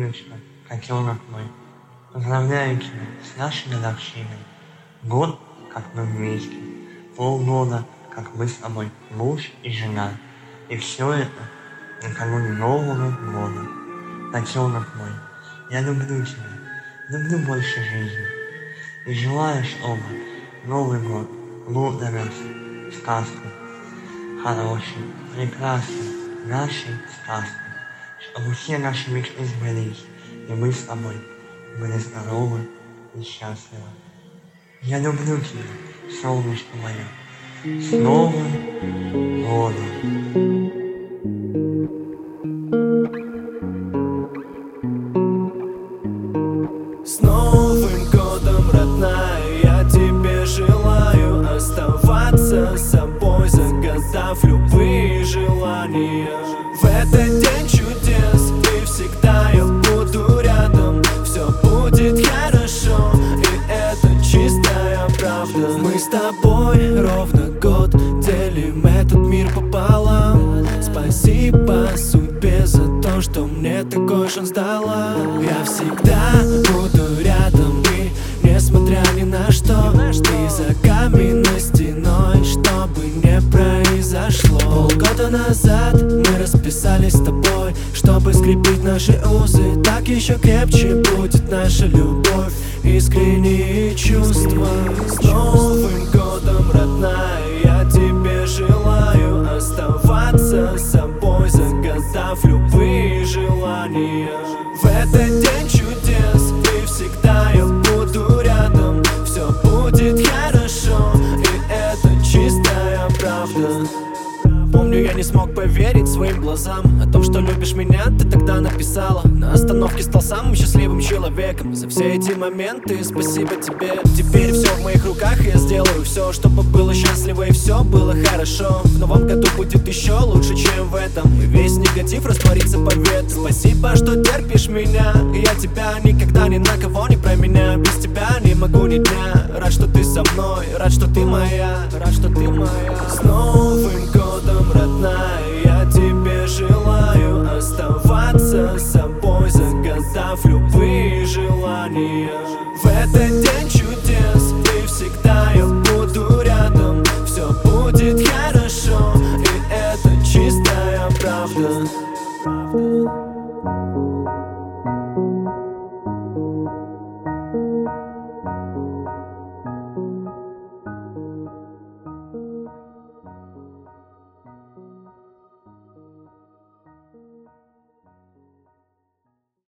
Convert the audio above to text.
Юлечка, котенок мой, поздравляю тебя с нашей годовщиной. Год, как мы вместе, полгода, как мы с тобой муж и жена. И все это накануне Нового года. Котенок мой, я люблю тебя, люблю больше жизни. И желаю, чтобы Новый год был для нас сказкой, хорошей, прекрасной, нашей сказкой, чтобы все наши мечты сбылись, и мы с тобой были здоровы и счастливы. Я люблю тебя, солнышко мое. С Новым годом! С Новым годом, родная, я тебе желаю оставаться собой, загадав любые желания. В этот день чудес и всегда я буду рядом. Все будет хорошо, и это чистая правда. Мы с тобой ровно год делим этот мир пополам. Спасибо судьбе за то, что мне такой шанс дала. Я всегда буду рядом, и несмотря ни на что, ты за каменной стеной, что бы не произошло. Полгода назад мы расписались с тобой, чтобы скрепить наши узы. Так еще крепче будет наша любовь, искренние чувства. С Новым годом, родная, я тебе желаю оставаться собой, загадав любые желания. В этот день чудес и всегда я буду рядом. Все будет хорошо, и это чистая правда. Помню, я не смог поверить своим глазам о том, что любишь меня, ты тогда написала. На остановке стал самым счастливым человеком. За все эти моменты спасибо тебе. Теперь все в моих руках, и я сделаю все, чтобы было счастливо и все было хорошо. В новом году будет еще лучше, чем в этом, и весь негатив растворится по ветру. Спасибо, что терпишь меня, и я тебя никогда ни на кого не променяю. Без тебя не могу ни дня. Рад, что ты со мной, рад, что ты моя, рад, что ты моя. С Новым годом, родная, я тебе желаю оставаться собой, загадав любые желания. В этот день чудес